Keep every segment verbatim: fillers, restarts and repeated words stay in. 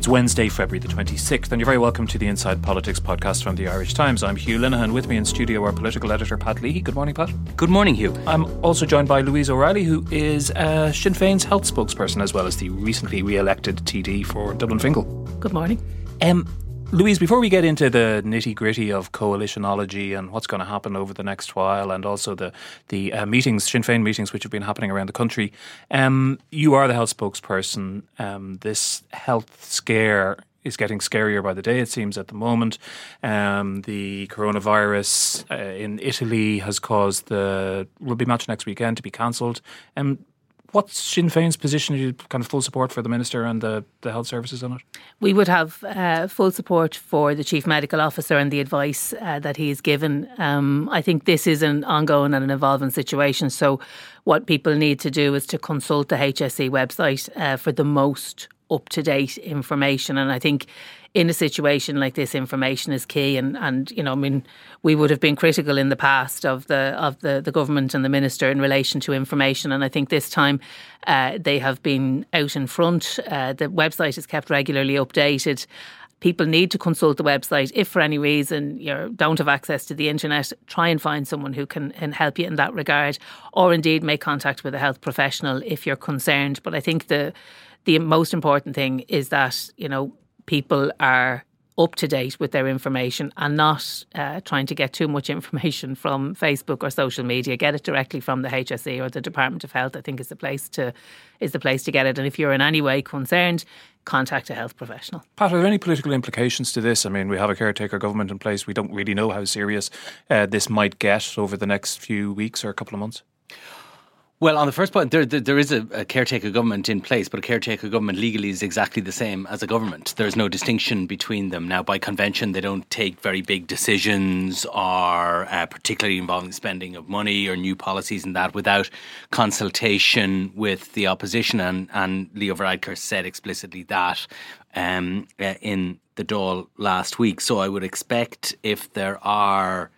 It's Wednesday, February the twenty-sixth, and you're very welcome to the Inside Politics podcast from the Irish Times. I'm Hugh Linehan. With me in studio, our political editor, Pat Leahy. Good morning, Pat. Good morning, Hugh. I'm also joined by Louise O'Reilly, who is uh, Sinn Féin's health spokesperson, as well as the recently re-elected T D for Dublin Fingal. Good morning. Um, Louise, before we get into the nitty-gritty of coalitionology and what's going to happen over the next while, and also the the uh, meetings, Sinn Féin meetings, which have been happening around the country, um, you are the health spokesperson. Um, this health scare is getting scarier by the day, it seems, at the moment. Um, the coronavirus uh, in Italy has caused the rugby match next weekend to be cancelled. Um, What's Sinn Féin's position? Are you kind of full support for the Minister and the, the health services on it? We would have uh, full support for the Chief Medical Officer and the advice uh, that he's given. Um, I think this is an ongoing and an evolving situation. So what people need to do is to consult the H S E website uh, for the most up-to-date information. And I think in a situation like this, information is key. And, and you know, I mean, we would have been critical in the past of the of the, the government and the minister in relation to information. And I think this time uh, they have been out in front. Uh, the website is kept regularly updated. People need to consult the website. If for any reason you don't have access to the internet, try and find someone who can, can help you in that regard, or indeed make contact with a health professional if you're concerned. But I think the the most important thing is that, you know, people are up to date with their information and not uh, trying to get too much information from Facebook or social media. Get it directly from the H S E or the Department of Health. I think is the place to is the place to get it. And if you're in any way concerned, contact a health professional. Pat, are there any political implications to this? I mean, we have a caretaker government in place. We don't really know how serious uh, this might get over the next few weeks or a couple of months. Well, on the first point, there there, there is a, a caretaker government in place, but a caretaker government legally is exactly the same as a government. There's no distinction between them. Now, by convention, they don't take very big decisions or uh, particularly involving spending of money or new policies and that without consultation with the opposition. And, and Leo Varadkar said explicitly that um, uh, in the Dáil last week. So I would expect if there are,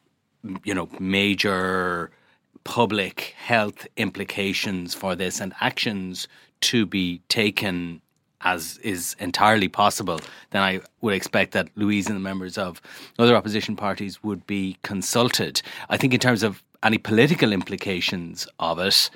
you know, major public health implications for this and actions to be taken, as is entirely possible, then I would expect that Louise and the members of other opposition parties would be consulted. I think in terms of any political implications of it,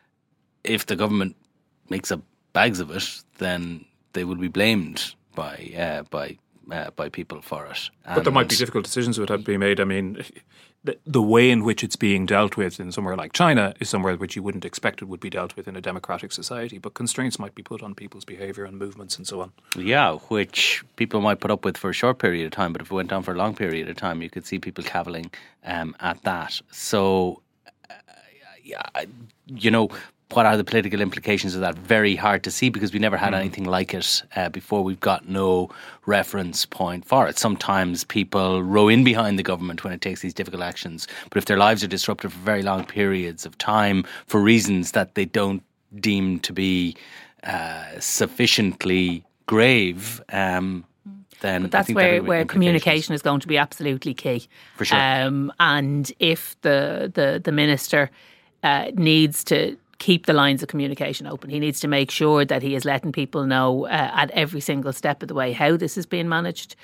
if the government makes up bags of it, then they would be blamed by uh, by uh, by people for it. And but there might be difficult decisions that would have to be made. I mean, the, the way in which it's being dealt with in somewhere like China is somewhere which you wouldn't expect it would be dealt with in a democratic society, but constraints might be put on people's behaviour and movements and so on. Yeah, which people might put up with for a short period of time, but if it went on for a long period of time, you could see people cavilling um, at that. So, uh, yeah, you know, what are the political implications of that? Very hard to see because we never had mm. anything like it uh, before. We've got no reference point for it. Sometimes people row in behind the government when it takes these difficult actions, but if their lives are disrupted for very long periods of time for reasons that they don't deem to be uh, sufficiently grave, um, then but that's I think where, that where communication is going to be absolutely key. For sure. Um, and if the the, the minister uh, needs to keep the lines of communication open. He needs to make sure that he is letting people know uh, at every single step of the way how this is being managed,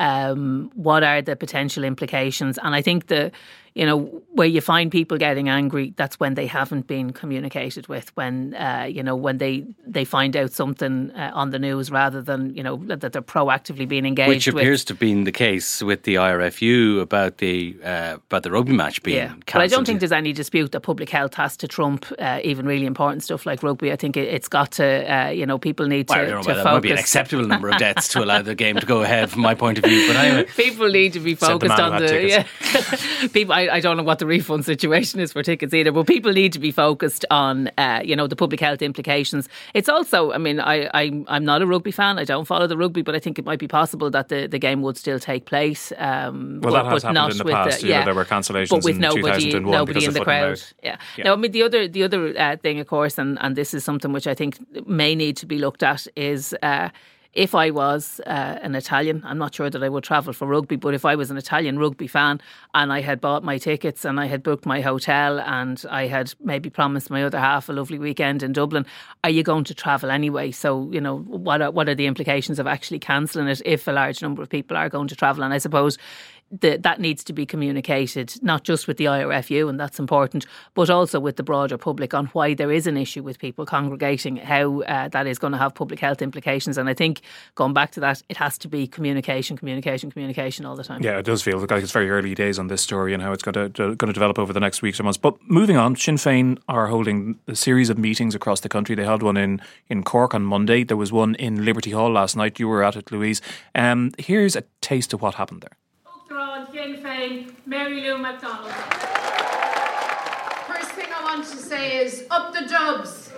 um, what are the potential implications. And I think the, you know, where you find people getting angry, that's when they haven't been communicated with, when, uh, you know, when they, they find out something uh, on the news rather than, you know, that they're proactively being engaged Which appears with. to have been the case with the I R F U about the uh, about the rugby match being yeah. cancelled. But I don't think there's any dispute that public health has to trump uh, even really important stuff like rugby. I think it, it's got to, uh, you know, people need to, well, I don't know to whether focus. That might be an acceptable number of deaths to allow the game to go ahead from my point of view. But anyway, people need to be focused the on the yeah. people. I, I don't know what the refund situation is for tickets either, but people need to be focused on uh, you know, the public health implications. It's also, I mean, I, I I'm not a rugby fan. I don't follow the rugby, but I think it might be possible that the, the game would still take place. Um, well, but, that has but happened in the past. The, You yeah, know, there were cancellations but with in nobody, two thousand one nobody in the crowd. Yeah. yeah. Now, I mean, the other the other uh, thing, of course, and and this is something which I think may need to be looked at is. Uh, if I was uh, an Italian, I'm not sure that I would travel for rugby, but if I was an Italian rugby fan and I had bought my tickets and I had booked my hotel and I had maybe promised my other half a lovely weekend in Dublin, are you going to travel anyway? So, you know, what are, what are the implications of actually cancelling it if a large number of people are going to travel? And I suppose The, that needs to be communicated, not just with the I R F U, and that's important, but also with the broader public on why there is an issue with people congregating, how uh, that is going to have public health implications. And I think, going back to that, it has to be communication, communication, communication all the time. Yeah, it does feel like it's very early days on this story and how it's going to, going to develop over the next weeks or months. But moving on, Sinn Féin are holding a series of meetings across the country. They held one in, in Cork on Monday. There was one in Liberty Hall last night. You were at it, Louise. Um, here's a taste of what happened there. Sinn Féin, Mary Lou McDonald. First thing I want to say is up the Dubs.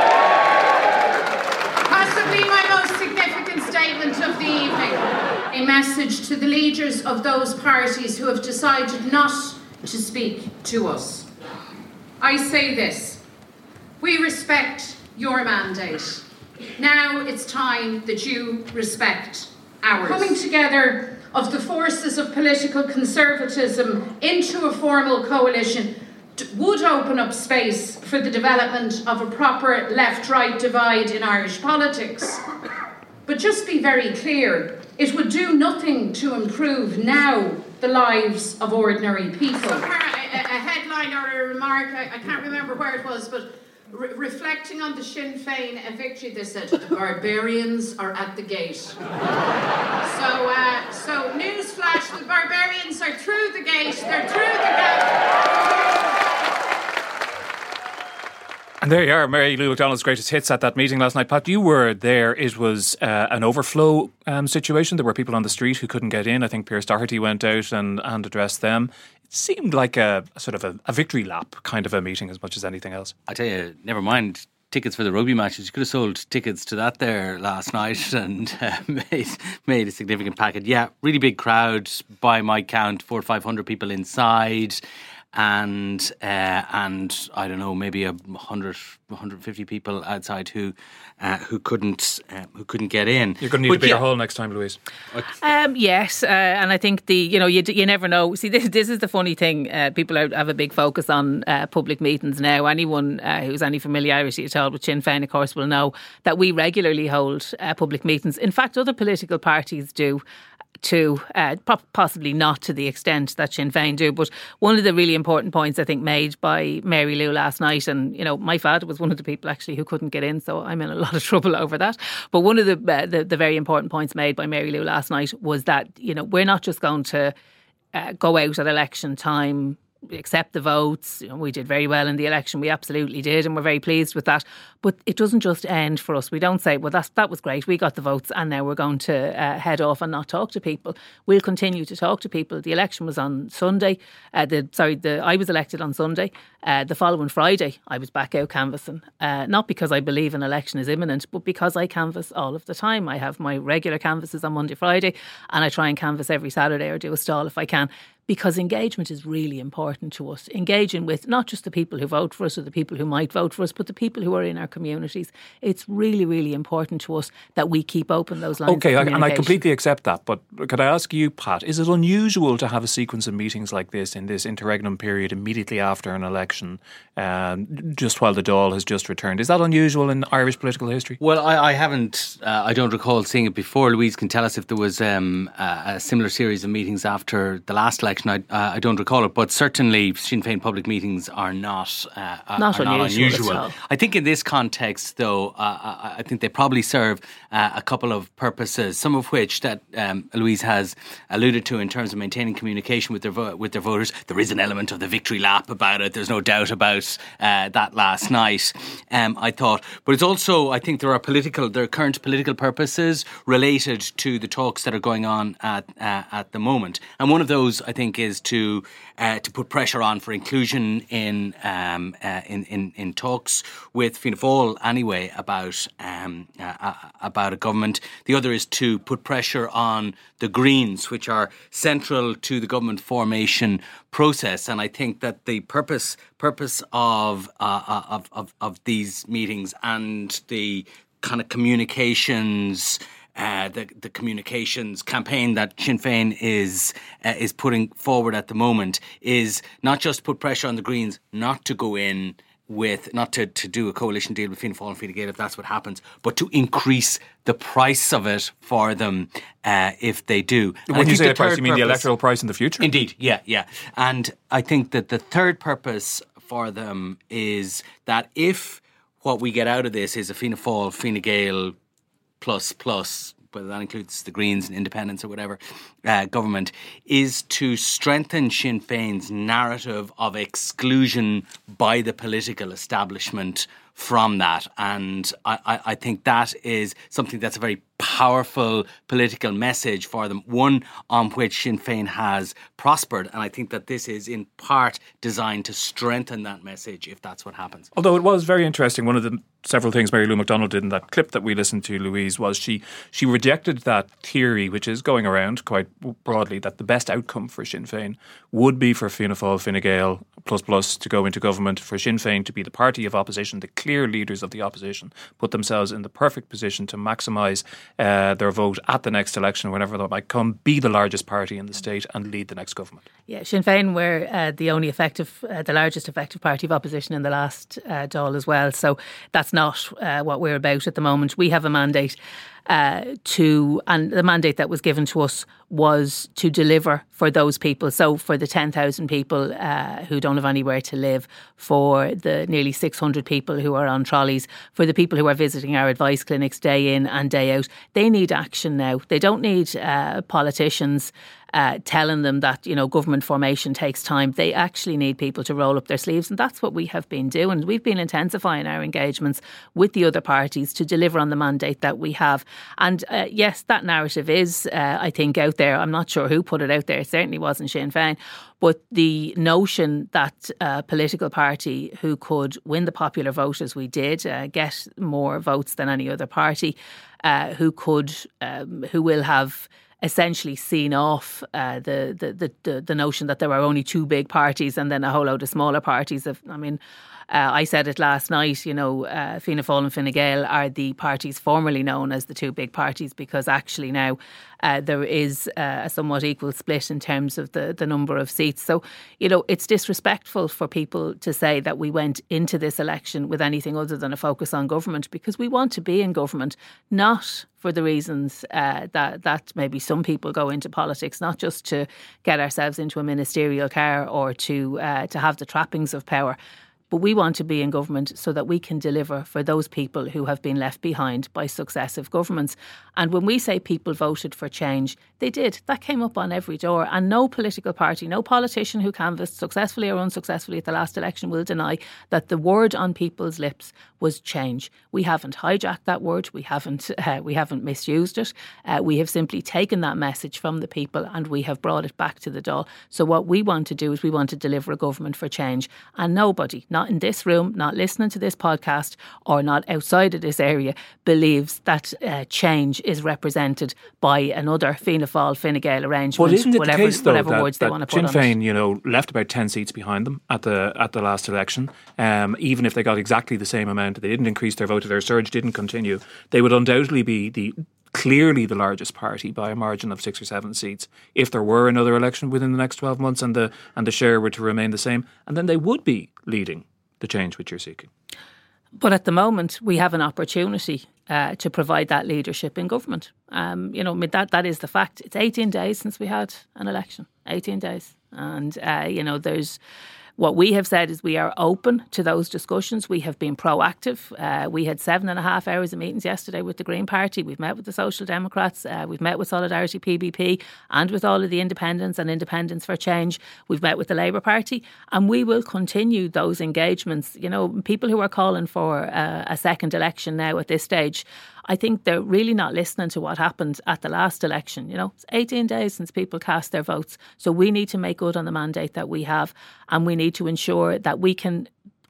Possibly my most significant statement of the evening. A message to the leaders of those parties who have decided not to speak to us. I say this. We respect your mandate. Now it's time that you respect ours. Coming together of the forces of political conservatism into a formal coalition would open up space for the development of a proper left-right divide in Irish politics. But just be very clear, it would do nothing to improve now the lives of ordinary people. So, a, a headline or a remark, I, I can't remember where it was, but Re- reflecting on the Sinn Féin victory, they said, the barbarians are at the gate. so, uh, so newsflash, the barbarians are through the gate, they're through the gate. And there you are, Mary Lou McDonald's greatest hits at that meeting last night. Pat, you were there. It was uh, an overflow um, situation. There were people on the street who couldn't get in. I think Pierce Doherty went out and, and addressed them. It seemed like a, a sort of a, a victory lap kind of a meeting as much as anything else. I tell you, never mind tickets for the rugby matches. You could have sold tickets to that there last night and uh, made made a significant packet. Yeah, really big crowd by my count, four or five hundred people inside. And uh, and I don't know, maybe a hundred, one hundred fifty people outside who uh, who couldn't uh, who couldn't get in. You're going to need but a bigger yeah. hall next time, Louise. Um, yes, uh, and I think the you know you you never know. See, this this is the funny thing. Uh, people are, have a big focus on uh, public meetings now. Anyone uh, who's any familiarity at all with Sinn Féin, of course, will know that we regularly hold uh, public meetings. In fact, other political parties do. To uh, possibly not to the extent that Sinn Féin do, but one of the really important points I think made by Mary Lou last night, and you know my father was one of the people actually who couldn't get in, so I'm in a lot of trouble over that. But one of the uh, the, the very important points made by Mary Lou last night was that you know we're not just going to uh, go out at election time. Accept the votes. You know, we did very well in the election. We absolutely did, and we're very pleased with that. But it doesn't just end for us. We don't say, well, that's, that was great. We got the votes and now we're going to uh, head off and not talk to people. We'll continue to talk to people. The election was on Sunday. Uh, the Sorry, the I was elected on Sunday. Uh, the following Friday, I was back out canvassing. Uh, not because I believe an election is imminent, but because I canvass all of the time. I have my regular canvasses on Monday, Friday, and I try and canvass every Saturday or do a stall if I can. Because engagement is really important to us. Engaging with not just the people who vote for us or the people who might vote for us, but the people who are in our communities. It's really, really important to us that we keep open those lines okay, of communication. And I completely accept that. But could I ask you, Pat, is it unusual to have a sequence of meetings like this in this interregnum period immediately after an election, um, just while the Dáil has just returned? Is that unusual in Irish political history? Well, I, I haven't, uh, I don't recall seeing it before. Louise can tell us if there was um, a, a similar series of meetings after the last election. I, uh, I don't recall it, but certainly Sinn Féin public meetings are not uh, not, are unusual, not unusual. At all. I think in this context, though, uh, I think they probably serve uh, a couple of purposes. Some of which that um, Louise has alluded to in terms of maintaining communication with their vo- with their voters. There is an element of the victory lap about it. There's no doubt about uh, that last night. Um, I thought, but it's also I think there are political, there are current political purposes related to the talks that are going on at uh, at the moment, and one of those I think is to uh, to put pressure on for inclusion in um, uh, in, in in talks with Fianna Fáil anyway about um, uh, about a government. The other is to put pressure on the Greens, which are central to the government formation process. And I think that the purpose purpose of uh, of, of of these meetings and the kind of communications uh, the the communications campaign that Sinn Féin is uh, is putting forward at the moment is not just put pressure on the Greens not to go in with, not to, to do a coalition deal with Fianna Fáil and Fine Gael if that's what happens, but to increase the price of it for them uh, if they do. And when you say the the price, you mean purpose, the electoral price in the future? Indeed, yeah, yeah. And I think that the third purpose for them is that if what we get out of this is a Fianna Fáil, Fine Gael plus plus, whether that includes the Greens and Independents or whatever, uh, government, is to strengthen Sinn Féin's narrative of exclusion by the political establishment from that. And I, I, I think that is something that's a very powerful political message for them, one on which Sinn Féin has prospered. And I think that this is in part designed to strengthen that message if that's what happens. Although it was very interesting, one of the several things Mary Lou McDonald did in that clip that we listened to, Louise, was she she rejected that theory, which is going around quite broadly, that the best outcome for Sinn Féin would be for Fianna Fáil, Fine Gael plus plus to go into government, for Sinn Féin to be the party of opposition, the clear leaders of the opposition, put themselves in the perfect position to maximise uh, their vote at the next election, whenever that might come, be the largest party in the state and lead the next government. Yeah, Sinn Féin were uh, the only effective, uh, the largest effective party of opposition in the last uh, Dáil as well. So that's not uh, what we're about at the moment. We have a mandate uh, to, and the mandate that was given to us was to deliver for those people. So for the ten thousand people uh, who don't have anywhere to live, for the nearly six hundred people who are on trolleys, for the people who are visiting our advice clinics day in and day out, they need action now. They don't need uh, politicians Uh, telling them that, you know, government formation takes time. They actually need people to roll up their sleeves, and that's what we have been doing. We've been intensifying our engagements with the other parties to deliver on the mandate that we have. And uh, yes, that narrative is, uh, I think, out there. I'm not sure who put it out there. It certainly wasn't Sinn Féin. But the notion that a political party who could win the popular vote, as we did, uh, get more votes than any other party, uh, who could, um, who will have essentially seen off uh, the, the, the, the notion that there are only two big parties and then a whole load of smaller parties. Of, I mean, uh, I said it last night, you know, uh, Fianna Fáil and Fine Gael are the parties formerly known as the two big parties, because actually now uh, there is uh, a somewhat equal split in terms of the, the number of seats. So, you know, it's disrespectful for people to say that we went into this election with anything other than a focus on government, because we want to be in government, not for the reasons uh, that that maybe some people go into politics, not just to get ourselves into a ministerial car or to uh, to have the trappings of power. But we want to be in government so that we can deliver for those people who have been left behind by successive governments. And when we say people voted for change, they did. That came up on every door. And no political party, no politician who canvassed successfully or unsuccessfully at the last election will deny that the word on people's lips was change. We haven't hijacked that word. We haven't uh, we haven't misused it. Uh, we have simply taken that message from the people and we have brought it back to the Dáil. So what we want to do is we want to deliver a government for change. And nobody, not in this room, not listening to this podcast, or not outside of this area, believes that uh, change is represented by another Fianna Fáil, Fine Gael arrangement. Well, isn't it whatever, the case, though, whatever that, words they that want to put Sinn on Féin, it. you know, left about ten seats behind them at the at the last election. Um, even if they got exactly the same amount, they didn't increase their vote, their surge didn't continue, they would undoubtedly be the clearly the largest party by a margin of six or seven seats if there were another election within the next twelve months and the and the share were to remain the same, and then they would be leading the change which you're seeking. But at the moment, we have an opportunity uh, to provide that leadership in government. Um, you know, I mean, that that is the fact. It's eighteen days since we had an election. eighteen days. And, uh, you know, there's... What we have said is we are open to those discussions. We have been proactive. Uh, we had seven and a half hours of meetings yesterday with the Green Party. We've met with the Social Democrats. Uh, we've met with Solidarity P B P and with all of the independents and Independents for Change. We've met with the Labour Party, and we will continue those engagements. You know, people who are calling for uh, a second election now at this stage, I think they're really not listening to what happened at the last election. You know, it's eighteen days since people cast their votes. So we need to make good on the mandate that we have, and we need to ensure that we can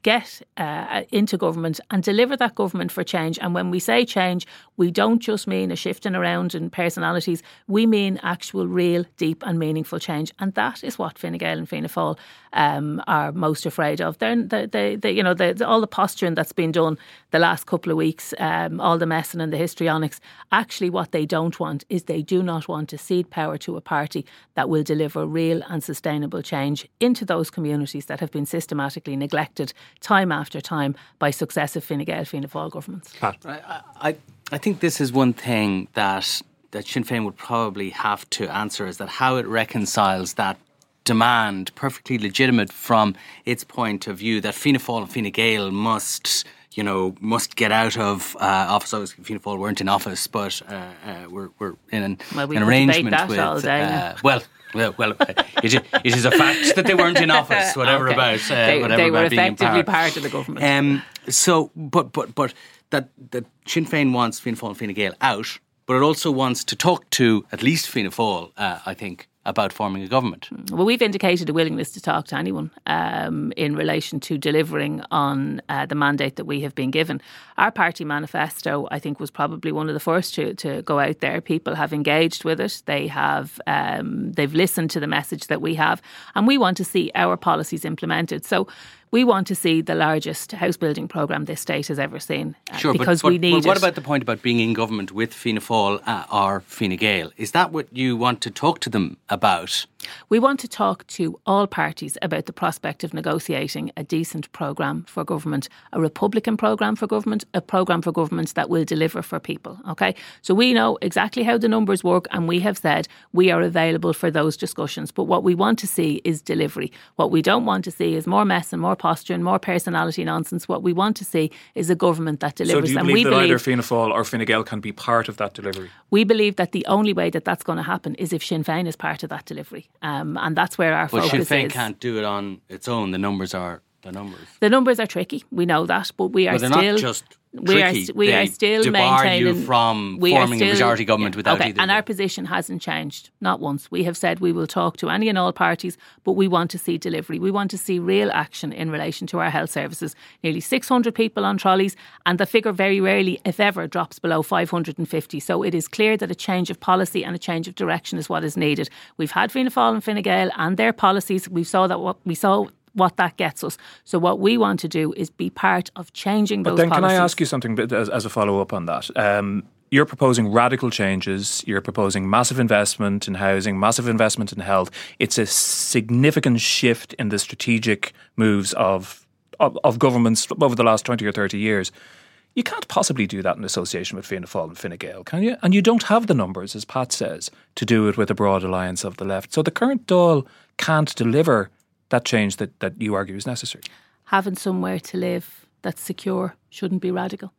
get uh, into government and deliver that government for change. And when we say change, we don't just mean a shifting around in personalities. We mean actual, real, deep and meaningful change. And that is what Fine Gael and Fianna Fáil um, are most afraid of. They're, they, they, they, you know, they, all the posturing that's been done the last couple of weeks, um, all the messing and the histrionics, actually what they don't want is they do not want to cede power to a party that will deliver real and sustainable change into those communities that have been systematically neglected time after time by successive Fine Gael, Fianna Fáil governments. I, I, I think this is one thing that that Sinn Féin would probably have to answer, is that how it reconciles that demand, perfectly legitimate from its point of view, that Fianna Fáil and Fine Gael must, you know, must get out of uh, office. Obviously, Fianna Fáil weren't in office, but uh, uh, we're, we're in an, well, we an could arrangement debate that with. all day, uh, yeah. Well. Well, well, it, it is a fact that they weren't in office. Whatever Okay. about uh, they, whatever they were about being in effectively power. part of the government. Um, so, but but but that that Sinn Féin wants Fianna Fáil and Fine Gael out, but it also wants to talk to at least Fianna Fáil, uh, I think, about forming a government. Well, we've indicated a willingness to talk to anyone um, in relation to delivering on uh, the mandate that we have been given. Our party manifesto, I think, was probably one of the first to, to go out there. People have engaged with it. They have, um, they've listened to the message that we have, and we want to see our policies implemented. So we want to see the largest house building programme this state has ever seen. Uh, Sure, because but, but, we need but what it. about the point about being in government with Fianna Fáil uh, or Fine Gael? Is that what you want to talk to them about? We want to talk to all parties about the prospect of negotiating a decent programme for government, a Republican programme for government, a programme for government that will deliver for people. Okay, so we know exactly how the numbers work, and we have said we are available for those discussions. But what we want to see is delivery. What we don't want to see is more mess and more posturing, more personality nonsense. What we want to see is a government that delivers. So do you and believe we that believe either Fianna Fáil or Fine Gael can be part of that delivery? We believe that the only way that that's going to happen is if Sinn Féin is part of that delivery. Um, and that's where our But focus Sinn is. Féin can't do it on its own. The numbers are the numbers. The numbers are tricky. We know that, but we are But they're still. not just we are, tricky. we they are still debar maintaining. you from we are forming still- a majority government yeah, without okay, either. and our position hasn't changed, not once. We have said we will talk to any and all parties, but we want to see delivery. We want to see real action in relation to our health services. Nearly six hundred people on trolleys, and the figure very rarely, if ever, drops below five hundred fifty. So it is clear that a change of policy and a change of direction is what is needed. We've had Fianna Fáil and Fine Gael and their policies. We saw that what we saw. what that gets us. So what we want to do is be part of changing those But then policies. can I ask you something as, as a follow-up on that? Um, you're proposing radical changes. You're proposing massive investment in housing, massive investment in health. It's a significant shift in the strategic moves of, of, of governments over the last twenty or thirty years. You can't possibly do that in association with Fianna Fáil and Fine Gael, can you? And you don't have the numbers, as Pat says, to do it with a broad alliance of the left. So the current Dáil can't deliver that change that, that you argue is necessary. Having somewhere to live that's secure shouldn't be radical.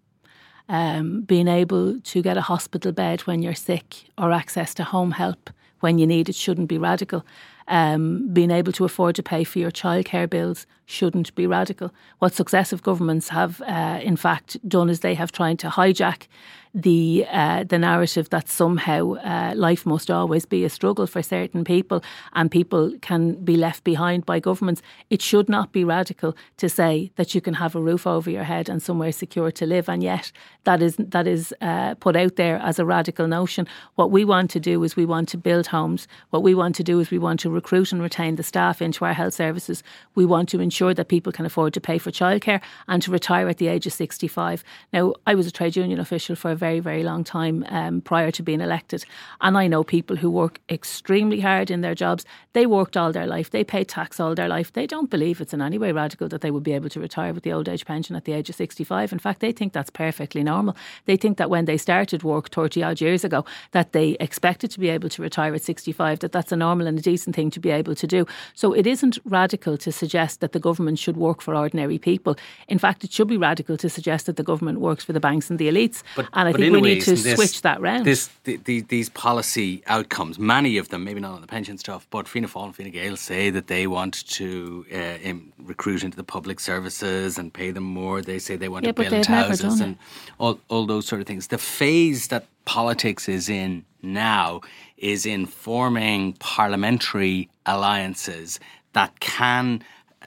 Um, being able to get a hospital bed when you're sick or access to home help when you need it shouldn't be radical. Um, being able to afford to pay for your childcare bills shouldn't be radical. What successive governments have, uh, in fact, done is they have tried to hijack the uh, the narrative that somehow uh, life must always be a struggle for certain people and people can be left behind by governments. It should not be radical to say that you can have a roof over your head and somewhere secure to live, and yet that is that is uh, put out there as a radical notion. What we want to do is we want to build homes. What we want to do is we want to recruit and retain the staff into our health services. We want to ensure that people can afford to pay for childcare and to retire at the age of sixty-five. Now, I was a trade union official for a very, very long time um, prior to being elected, and I know people who work extremely hard in their jobs. They worked all their life. They paid tax all their life. They don't believe it's in any way radical that they would be able to retire with the old age pension at the age of sixty-five. In fact, they think that's perfectly normal. They think that when they started work thirty odd years ago, that they expected to be able to retire at sixty-five, that that's a normal and a decent thing to be able to do. So it isn't radical to suggest that the government should work for ordinary people. In fact, it should be radical to suggest that the government works for the banks and the elites. But, and I but think we way, need to this, switch that round. This, the, the, these policy outcomes, many of them, maybe not on the pension stuff, but Fianna Fáil and Fine Gael say that they want to uh, in, recruit into the public services and pay them more. They say they want yeah, to build houses and all, all those sort of things. The phase that politics is in now is in forming parliamentary alliances that can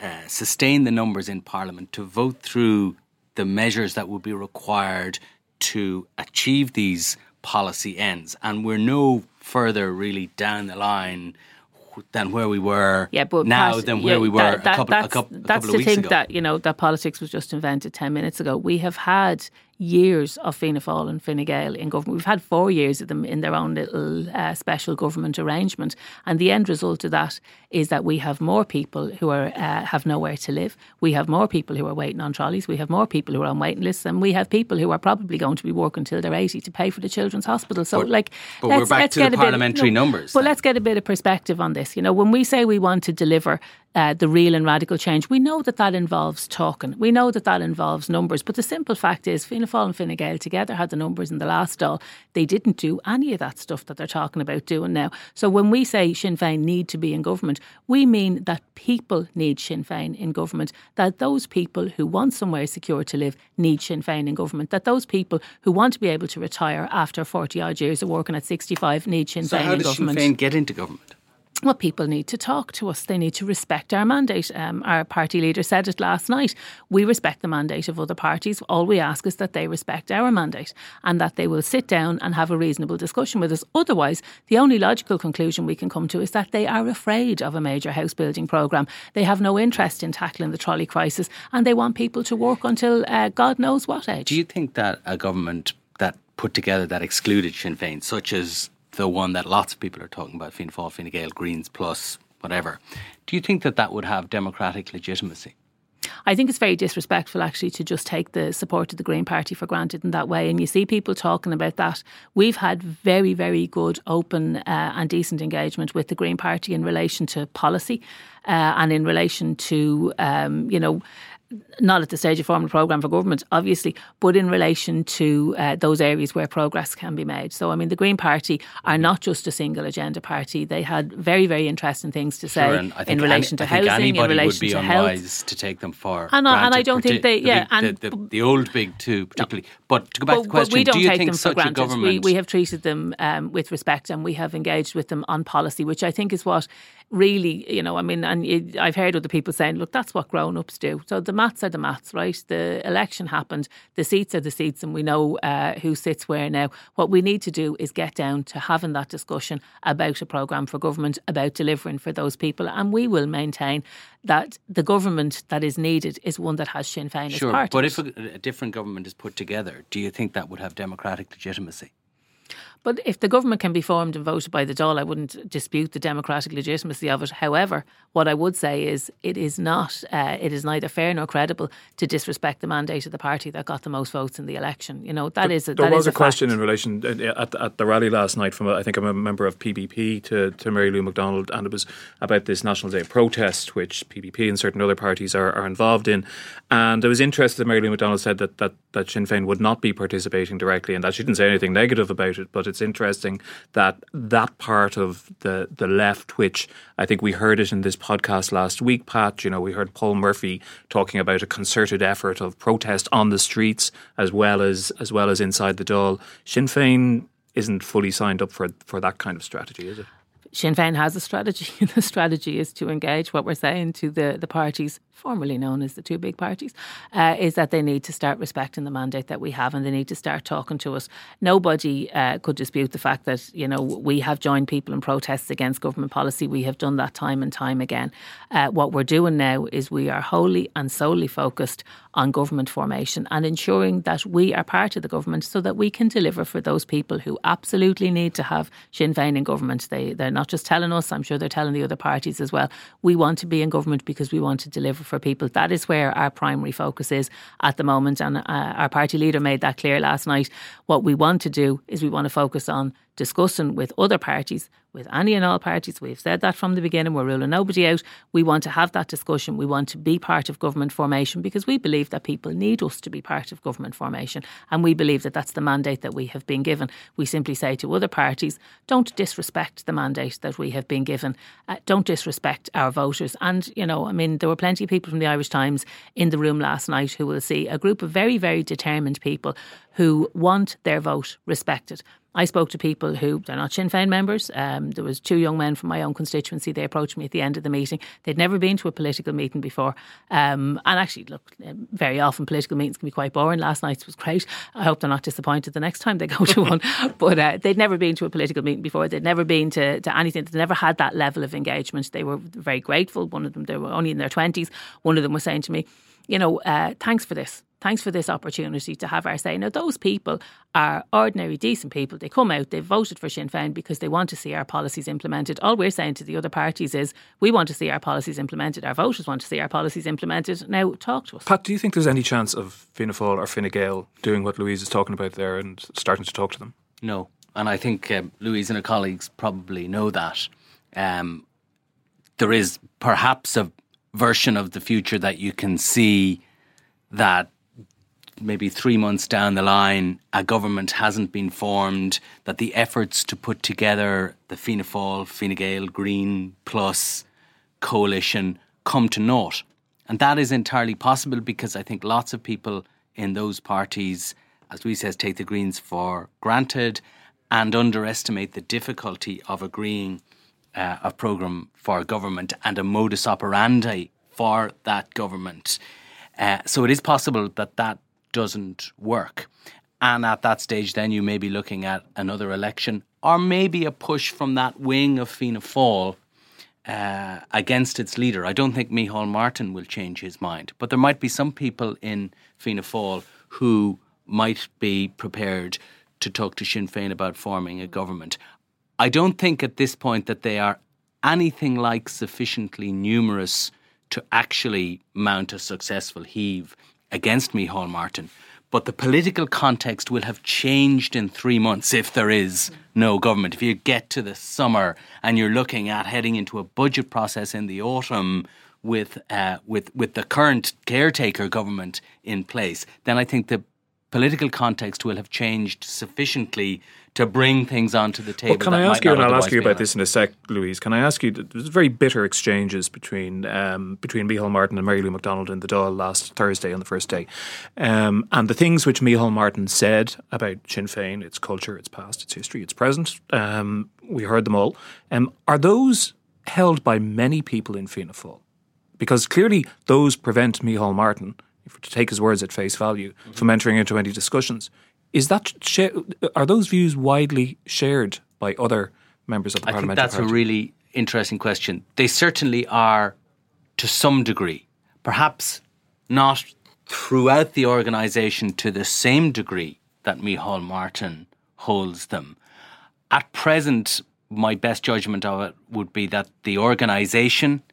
uh, sustain the numbers in Parliament to vote through the measures that would be required to achieve these policy ends. And we're no further really down the line than where we were yeah, but now Pat, than where yeah, we were that, that, a couple, that's, a couple, a that's couple of to weeks think ago. that, you know, that politics was just invented ten minutes ago. We have had years of Fianna Fáil and Fine Gael in government. We've had four years of them in their own little uh, special government arrangement. And the end result of that is that we have more people who are uh, have nowhere to live. We have more people who are waiting on trolleys. We have more people who are on waiting lists. And we have people who are probably going to be working until they're eighty to pay for the children's hospital. So, but, like, but we're back to the parliamentary bit, no, numbers. But then. let's get a bit of perspective on this. You know, when we say we want to deliver Uh, the real and radical change, we know that that involves talking. We know that that involves numbers. But the simple fact is Fianna Fáil and Fine Gael together had the numbers in the last Dáil. They didn't do any of that stuff that they're talking about doing now. So when we say Sinn Féin need to be in government, we mean that people need Sinn Féin in government, that those people who want somewhere secure to live need Sinn Féin in government, that those people who want to be able to retire after forty odd years of working at sixty-five need Sinn so Féin how in does government. Sinn Féin get into government? Well, people need to talk to us. They need to respect our mandate. Um, our party leader said it last night. We respect the mandate of other parties. All we ask is that they respect our mandate and that they will sit down and have a reasonable discussion with us. Otherwise, the only logical conclusion we can come to is that they are afraid of a major house building programme. They have no interest in tackling the trolley crisis and they want people to work until uh, God knows what age. Do you think that a government that put together that excluded Sinn Féin, such as the one that lots of people are talking about, Fianna Fáil, Fine Gael, Greens plus whatever, do you think that that would have democratic legitimacy? I think it's very disrespectful actually to just take the support of the Green Party for granted in that way. And you see people talking about that. We've had very, very good, open uh, and decent engagement with the Green Party in relation to policy uh, and in relation to, um, you know, not at the stage of forming a programme for government, obviously, but in relation to uh, those areas where progress can be made. So, I mean, the Green Party are not just a single agenda party. They had very, very interesting things to say sure, and I think in relation any, to I think housing, in relation would be to unwise health. to take them for And, I- and I granted, don't think they, the yeah, big, and the, the, the old big two particularly. No. But to go back but, to the question, but we don't do you take think them for such granted. a government? We, we have treated them um, with respect and we have engaged with them on policy, which I think is what really, you know, I mean, and it, I've heard other people saying, look, that's what grown-ups do. So the maths are the maths, right? The election happened, the seats are the seats, and we know uh, who sits where now. What we need to do is get down to having that discussion about a programme for government, about delivering for those people, and we will maintain that the government that is needed is one that has Sinn Féin sure, as part but of it. if a, a different government is put together, do you think that would have democratic legitimacy? But if the government can be formed and voted by the Dáil, I wouldn't dispute the democratic legitimacy of it. However, what I would say is it is not, uh, it is neither fair nor credible to disrespect the mandate of the party that got the most votes in the election. You know, that there, is a, There that was is a, a question fact. in relation uh, at, at the rally last night from, I think, a member of P B P to, to Mary Lou McDonald, and it was about this National Day protest, which P B P and certain other parties are, are involved in. And I was interested that Mary Lou McDonald said that, that, that Sinn Féin would not be participating directly, and that she didn't say anything negative about it, but it's interesting that that part of the, the left, which I think we heard it in this podcast last week, Pat, you know, we heard Paul Murphy talking about a concerted effort of protest on the streets as well as as well as inside the Dáil. Sinn Féin isn't fully signed up for, for that kind of strategy, is it? Sinn Féin has a strategy. The strategy is to engage what we're saying to the, the parties, formerly known as the two big parties, uh, is that they need to start respecting the mandate that we have and they need to start talking to us. Nobody uh, could dispute the fact that, you know, we have joined people in protests against government policy. We have done that time and time again. Uh, what we're doing now is we are wholly and solely focused on government formation and ensuring that we are part of the government so that we can deliver for those people who absolutely need to have Sinn Féin in government. They, they're not just telling us, I'm sure they're telling the other parties as well. We want to be in government because we want to deliver for people. That is where our primary focus is at the moment, and uh, our party leader made that clear last night. What we want to do is we want to focus on discussing with other parties, with any and all parties. We've said that from the beginning. We're ruling nobody out. We want to have that discussion. We want to be part of government formation because we believe that people need us to be part of government formation, and we believe that that's the mandate that we have been given. We simply say to other parties, don't disrespect the mandate that we have been given. Uh, don't disrespect our voters. And, you know, I mean, there were plenty of people from the Irish Times in the room last night who will see a group of very, very determined people who want their vote respected. I spoke to people who, they're not Sinn Féin members. Um, there was two young men from my own constituency. They approached me at the end of the meeting. They'd never been to a political meeting before. Um, and actually, look, very often political meetings can be quite boring. Last night's was great. I hope they're not disappointed the next time they go to one. But uh, they'd never been to a political meeting before. They'd never been to, to anything. They'd never had that level of engagement. They were very grateful. One of them, they were only in their twenties. One of them was saying to me, you know, uh, thanks for this. Thanks for this opportunity to have our say. Now, those people are ordinary, decent people. They come out, they've voted for Sinn Féin because they want to see our policies implemented. All we're saying to the other parties is we want to see our policies implemented. Our voters want to see our policies implemented. Now, talk to us. Pat, do you think there's any chance of Fianna Fáil or Fine Gael doing what Louise is talking about there and starting to talk to them? No. And I think um, Louise and her colleagues probably know that. Um, there is perhaps a version of the future that you can see that maybe three months down the line, a government hasn't been formed, that the efforts to put together the Fianna Fáil, Fine Gael, Green Plus coalition come to naught. And that is entirely possible because I think lots of people in those parties, as Louise says, take the Greens for granted and underestimate the difficulty of agreeing uh, a programme for government and a modus operandi for that government. Uh, so it is possible that that doesn't work. And at that stage, then you may be looking at another election or maybe a push from that wing of Fianna Fáil uh, against its leader. I don't think Micheál Martin will change his mind, but there might be some people in Fianna Fáil who might be prepared to talk to Sinn Féin about forming a government. I don't think at this point that they are anything like sufficiently numerous to actually mount a successful heave against Micheál Martin. But the political context will have changed in three months if there is no government. If you get to the summer and you're looking at heading into a budget process in the autumn with uh, with with the current caretaker government in place, then I think the political context will have changed sufficiently to bring things onto the table. Well, can I ask you, and I'll ask you about this in a sec, Louise, can I ask you, there's very bitter exchanges between um, between Micheál Martin and Mary Lou McDonald in the Dáil last Thursday on the first day. Um, and the things which Micheál Martin said about Sinn Féin, its culture, its past, its history, its present, um, we heard them all. Um, are those held by many people in Fianna Fáil? Because clearly those prevent Micheál Martin, if we're to take his words at face value, mm-hmm. from entering into any discussions. Is that are those views widely shared by other members of the I parliamentary think that's party? a really interesting question. They certainly are to some degree, perhaps not throughout the organisation to the same degree that Micheál Martin holds them. At present, my best judgment of it would be that the organisation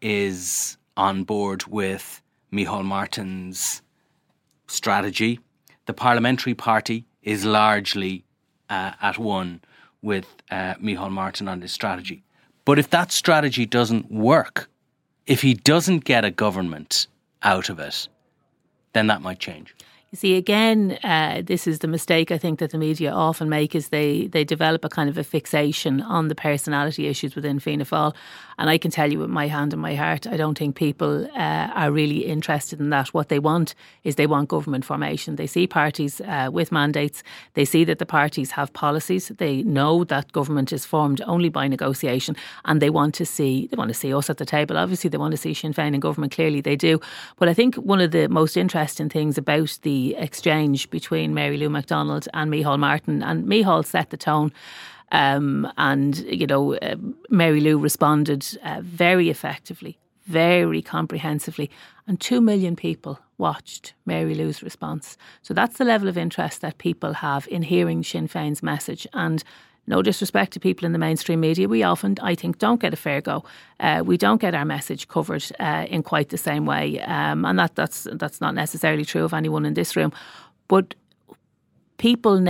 is on board with Micheál Martin's strategy. The parliamentary party is largely uh, at one with uh, Micheál Martin on his strategy. But if that strategy doesn't work, if he doesn't get a government out of it, then that might change. You see, again, uh, this is the mistake I think that the media often make, is they, they develop a kind of a fixation on the personality issues within Fianna Fáil. And I can tell you with my hand on my heart, I don't think people uh, are really interested in that. What they want is they want government formation. They see parties uh, with mandates. They see that the parties have policies. They know that government is formed only by negotiation, and they want to see they want to see us at the table. Obviously, they want to see Sinn Féin in government. Clearly, they do. But I think one of the most interesting things about the exchange between Mary Lou McDonald and Micheál Martin, and Micheál set the tone. Um, and, you know, uh, Mary Lou responded uh, very effectively, very comprehensively. And two million people watched Mary Lou's response. So that's the level of interest that people have in hearing Sinn Féin's message. And no disrespect to people in the mainstream media, we often, I think, don't get a fair go. Uh, we don't get our message covered uh, in quite the same way. Um, and that, that's, that's not necessarily true of anyone in this room. But people now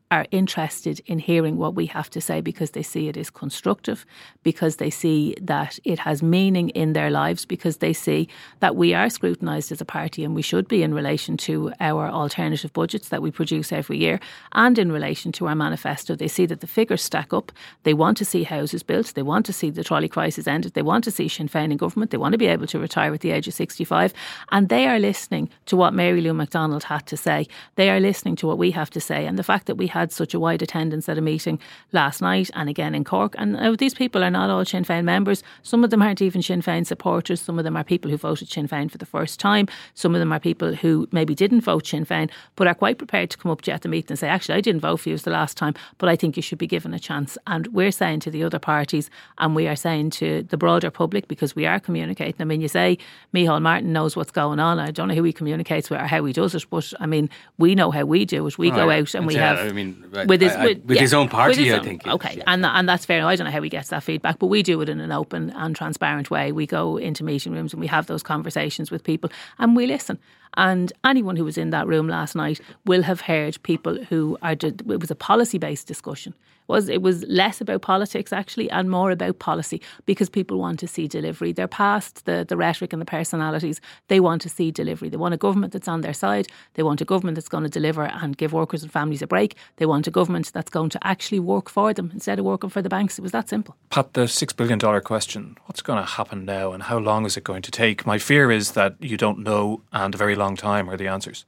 are interested in hearing what we have to say because they see it as constructive, because they see that it has meaning in their lives, because they see that we are scrutinised as a party, and we should be in relation to our alternative budgets that we produce every year and in relation to our manifesto. They see that the figures stack up. They want to see houses built. They want to see the trolley crisis ended. They want to see Sinn Féin in government. They want to be able to retire at the age of sixty-five. And they are listening to what Mary Lou McDonald had to say. They are listening to what we have to say. And the fact that we had such a wide attendance at a meeting last night and again in Cork. And uh, these people are not all Sinn Féin members. Some of them aren't even Sinn Féin supporters. Some of them are people who voted Sinn Féin for the first time. Some of them are people who maybe didn't vote Sinn Féin but are quite prepared to come up to you at the meeting and say, actually, I didn't vote for you the last time, but I think you should be given a chance. And we're saying to the other parties, and we are saying to the broader public, because we are communicating. I mean, you say Micheál Martin knows what's going on. I don't know who he communicates with or how he does it, but I mean, we know how we do it. We go out and we have... I mean, with his, I, I, with, with yeah, his own party, his I own, think. Okay, yeah. and and that's fair. I don't know how he gets that feedback, but we do it in an open and transparent way. We go into meeting rooms and we have those conversations with people and we listen. And anyone who was in that room last night will have heard people who are... It was a policy-based discussion. Was it was less about politics actually and more about policy, because people want to see delivery. They're past the, the rhetoric and the personalities. They want to see delivery. They want a government that's on their side. They want a government that's going to deliver and give workers and families a break. They want a government that's going to actually work for them instead of working for the banks. It was that simple. Pat, the six billion dollars question, what's going to happen now and how long is it going to take? My fear is that you don't know, and a very long time are the answers.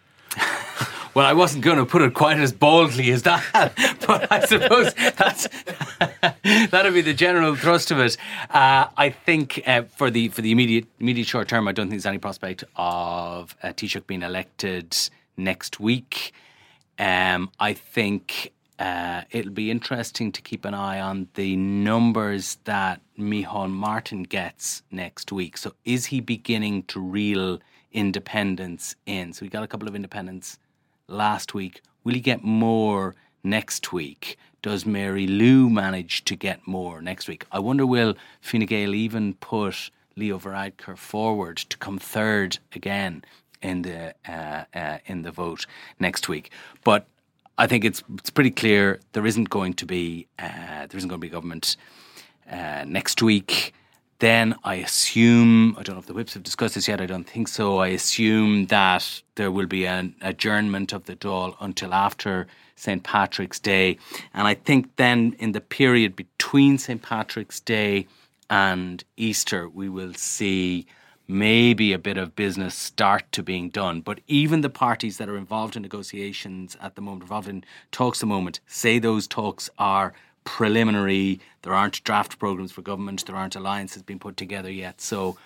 Well, I wasn't going to put it quite as boldly as that, but I suppose that's that'll be the general thrust of it. Uh, I think uh, for the for the immediate immediate short term, I don't think there's any prospect of uh, Taoiseach being elected next week. Um, I think uh, it'll be interesting to keep an eye on the numbers that Micheál Martin gets next week. So, is he beginning to reel independents in? So, we got a couple of independents last week. Will he get more next week? Does Mary Lou manage to get more next week? I wonder, will Fine Gael even put Leo Varadkar forward to come third again in the uh, uh, in the vote next week? But I think it's it's pretty clear there isn't going to be uh, there isn't going to be government uh, next week. Then I assume, I don't know if the whips have discussed this yet, I don't think so, I assume that there will be an adjournment of the Dáil until after Saint Patrick's Day. And I think then in the period between Saint Patrick's Day and Easter, we will see maybe a bit of business start to being done. But even the parties that are involved in negotiations at the moment, involved in talks at the moment, say those talks are preliminary, there aren't draft programmes for government, there aren't alliances being put together yet. So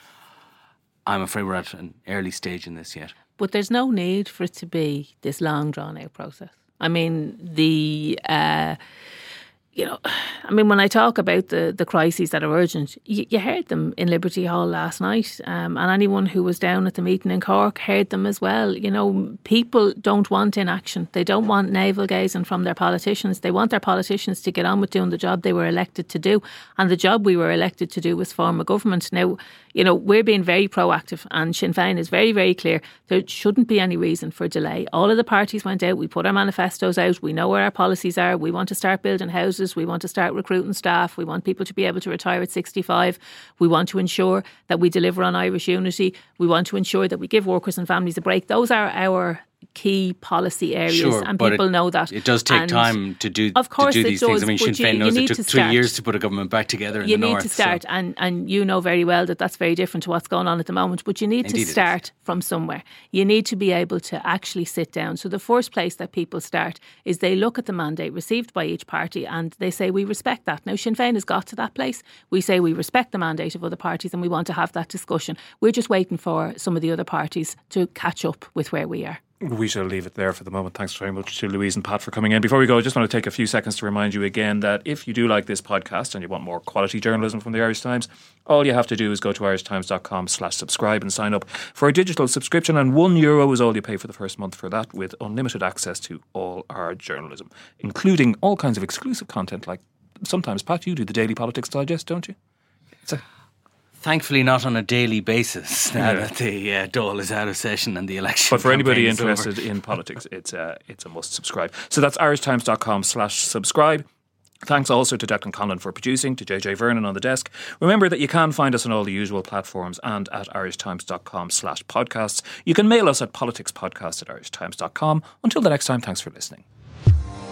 I'm afraid we're at an early stage in this yet. But there's no need for it to be this long drawn out process. I mean, the... Uh, You know, I mean, when I talk about the, the crises that are urgent, you, you heard them in Liberty Hall last night, um, and anyone who was down at the meeting in Cork heard them as well. You know, people don't want inaction. They don't want navel gazing from their politicians. They want their politicians to get on with doing the job they were elected to do. And the job we were elected to do was form a government. Now, you know, we're being very proactive, and Sinn Féin is very, very clear. There shouldn't be any reason for delay. All of the parties went out. We put our manifestos out. We know where our policies are. We want to start building houses. We want to start recruiting staff. We want people to be able to retire at sixty-five. We want to ensure that we deliver on Irish unity. We want to ensure that we give workers and families a break. Those are our key policy areas, sure, and people it, know that. It does take and time to do, of course to do these it things. does, I mean, Sinn Féin knows it took to three years to put a government back together in you the north. You need to start, so. and, and you know very well that that's very different to what's going on at the moment, but you need Indeed to start from somewhere. You need to be able to actually sit down. So the first place that people start is they look at the mandate received by each party and they say, we respect that. Now, Sinn Féin has got to that place. We say we respect the mandate of other parties and we want to have that discussion. We're just waiting for some of the other parties to catch up with where we are. We shall leave it there for the moment. Thanks very much to Louise and Pat for coming in. Before we go, I just want to take a few seconds to remind you again that if you do like this podcast and you want more quality journalism from the Irish Times, all you have to do is go to irishtimes.com slash subscribe and sign up for a digital subscription, and one euro is all you pay for the first month for that, with unlimited access to all our journalism, including all kinds of exclusive content, like sometimes, Pat, you do the Daily Politics Digest, don't you? It's a Thankfully not on a daily basis now yeah. that the uh, Dáil is out of session and the election. But for anybody is interested over. in politics, it's a, it's a must subscribe. So that's irishtimes.com slash subscribe. Thanks also to Declan Conlon for producing, to J J Vernon on the desk. Remember that you can find us on all the usual platforms and at irishtimes.com slash podcasts. You can mail us at politicspodcast at irishtimes dot com. Until the next time, thanks for listening.